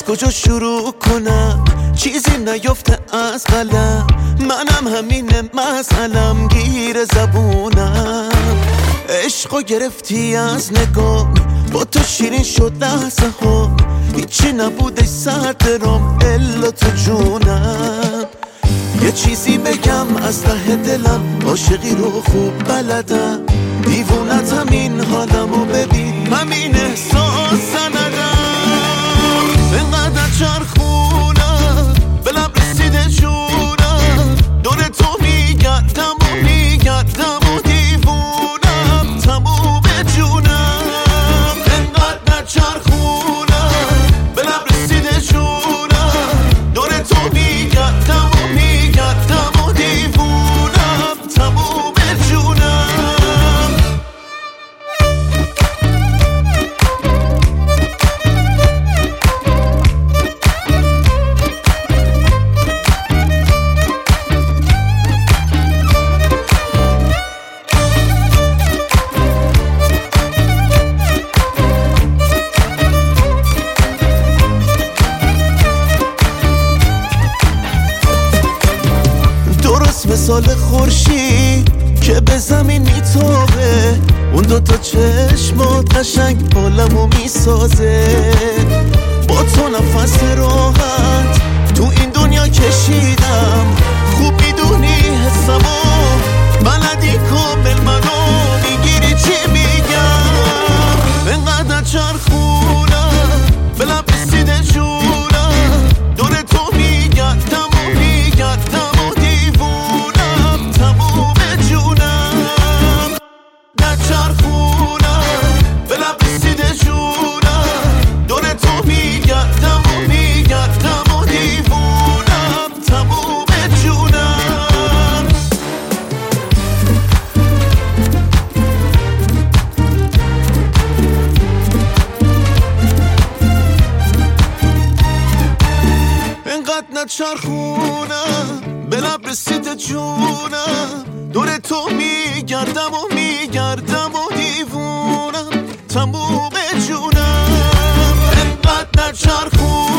کجا شروع کنم؟ چیزی نیفته از قلم، منم همینه مسئلم، گیر زبونم. عشقو گرفتی از نگاه، با تو شیرین شد لحظه ها، هیچی نبوده صدرم الا تو جونم. یه چیزی بگم از ته دلم، عاشقی رو خوب بلدم، دیوونتم این حالمو ببین، همین احساس سندم. اینقدر چرخونم به لب رسیده جونم، دور تو میگردم و میگردم و دیوونم، تموم جونم. اینقدر چرخونم به لب رسیده جونم، دور تو میگردم و میگردم و دیوونم، تموم جونم. مثال خورشید که به زمین میتابه، اون دوتا چشمات قشنگ حالمو میسازه. با تو نفس راحت تو این دنیا کشیدم، خوب میدونی حسمو، بلدی کامل منو، میگیری چی میگم. اینقدر چرخونم به لب رسیده جونم، دور تو میگردم و میگردم و دیوونم، تموم جونم. در چرخونم به لب رسیده جونم، دور تو میگردم و میگردم و دیوونم، تموم جونم. اینقدر نچرخونم به لب رسیده جونم، دور تو میگردم و میگردم و دیوونم، تموم جونم. اینقدر نچرخونم